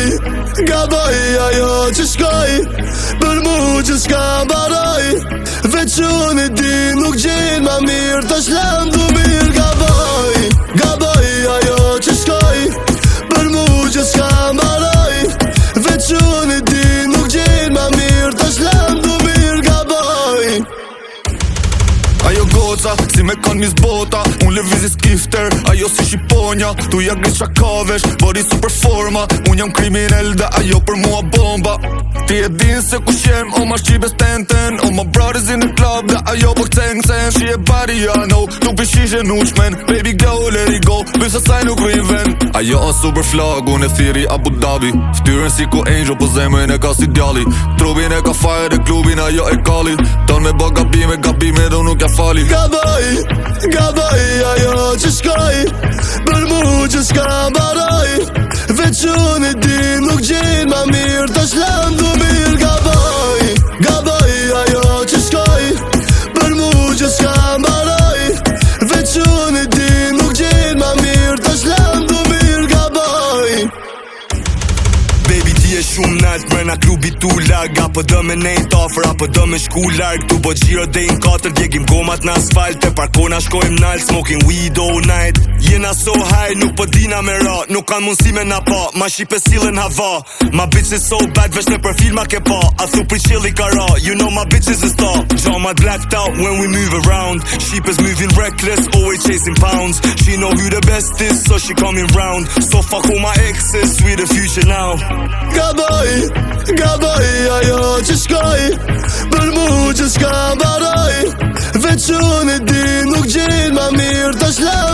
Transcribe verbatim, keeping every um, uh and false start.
Gaboj, gaboj ajo që shkoj Për mu që s'ka mbaroj Veç unë i di nuk gjen ma mirë Ta shlam du mirë Gaboj, gaboj ajo që shkoj Për mu që s'ka mbaroj Veç unë i di nuk gjen ma mirë Ta shlam du mirë Gaboj. Ajo goca, si me kanë mis bota Unë lëvizi skifter, ajo si shqiponja Tu ja gris shakavesh, body super forma Unë jam kriminel dhe ajo për mua bomba Ti e din se ku shem, o ma shqipes tenten O ma brothers in the club dhe ajo për këteng sen She a body, I know, tu për shishe nuqmen Baby go, let it go, bisa saj nuk riven Ajo o super flag, unë e thiri Abu Dhabi Ftyrën si ku angel, po zemën e ka si djali Trubin e ka fire dhe klubin ajo e kali Ton me bo gabime, gabime dhe nuk ja fali Gaboj, gaboj ajo që shkoj Për mu që s'ka mbaroj Veç unë i di nuk gjen ma mirë Ta shlam du mirë Gaboj, gaboj ajo që shkoj Për mu që s'ka mbaroj Veç unë i di nuk gjen ma mirë Ta shlam du mirë Gaboj. Baby ti e shumë nalt mrena klubi tu lag Apo dë me nejt offer, apo dë me shku larg Tu bo gjiro dhe in katër, djegim gomat në asfalt Te parkona shkojmë nalt, smoking weed all night Jena so high, nuk po dina me ra Nuk kanë mundësi me na pa, ma shipe silën hava My bitch is so bad, veç në për filma ke pa A thu pri qili ka ra, you know my bitch is a star Jamat blacked out when we move around Sheep is moving reckless, always chasing pounds She know who the best is, so she coming round So fuck all my exes, we the future now. Gaboj, gaboj ajo që shkoj Për mu që s'ka mbaroj Veç unë i di nuk gjen ma mirë Ta shlam